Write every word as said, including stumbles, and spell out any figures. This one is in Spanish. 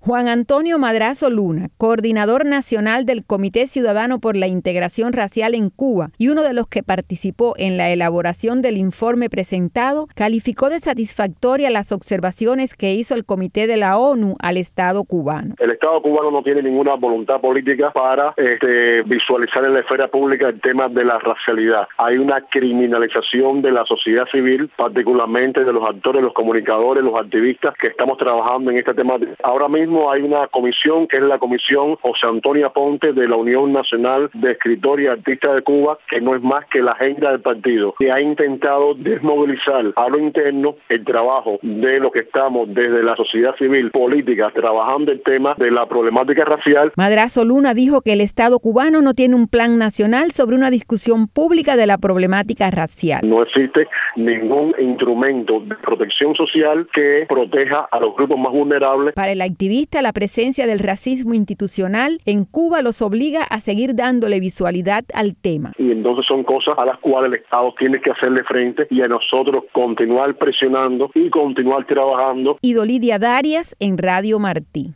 Juan Antonio Madrazo Luna, coordinador nacional del Comité Ciudadano por la Integración Racial en Cuba y uno de los que participó en la elaboración del informe presentado, calificó de satisfactoria las observaciones que hizo el Comité de la ONU al Estado cubano. El Estado cubano no tiene ninguna voluntad política para este, visualizar en la esfera pública el tema de la racialidad. Hay una criminalización de la sociedad civil, particularmente de los actores, los comunicadores, los activistas que estamos trabajando en este tema. Ahora mismo hay una comisión que es la comisión José Antonio Aponte de la Unión Nacional de Escritores y Artistas de Cuba, que no es más que la agenda del partido, que ha intentado desmovilizar a lo interno el trabajo de lo que estamos desde la sociedad civil política trabajando el tema de la problemática racial. Madrazo Luna dijo que el Estado cubano no tiene un plan nacional sobre una discusión pública de la problemática racial. No existe ningún instrumento de protección social que proteja a los grupos más vulnerables. Para el activista, la presencia del racismo institucional en Cuba los obliga a seguir dándole visualidad al tema. Y entonces son cosas a las cuales el Estado tiene que hacerle frente y a nosotros continuar presionando y continuar trabajando. Idolidia Darias en Radio Martí.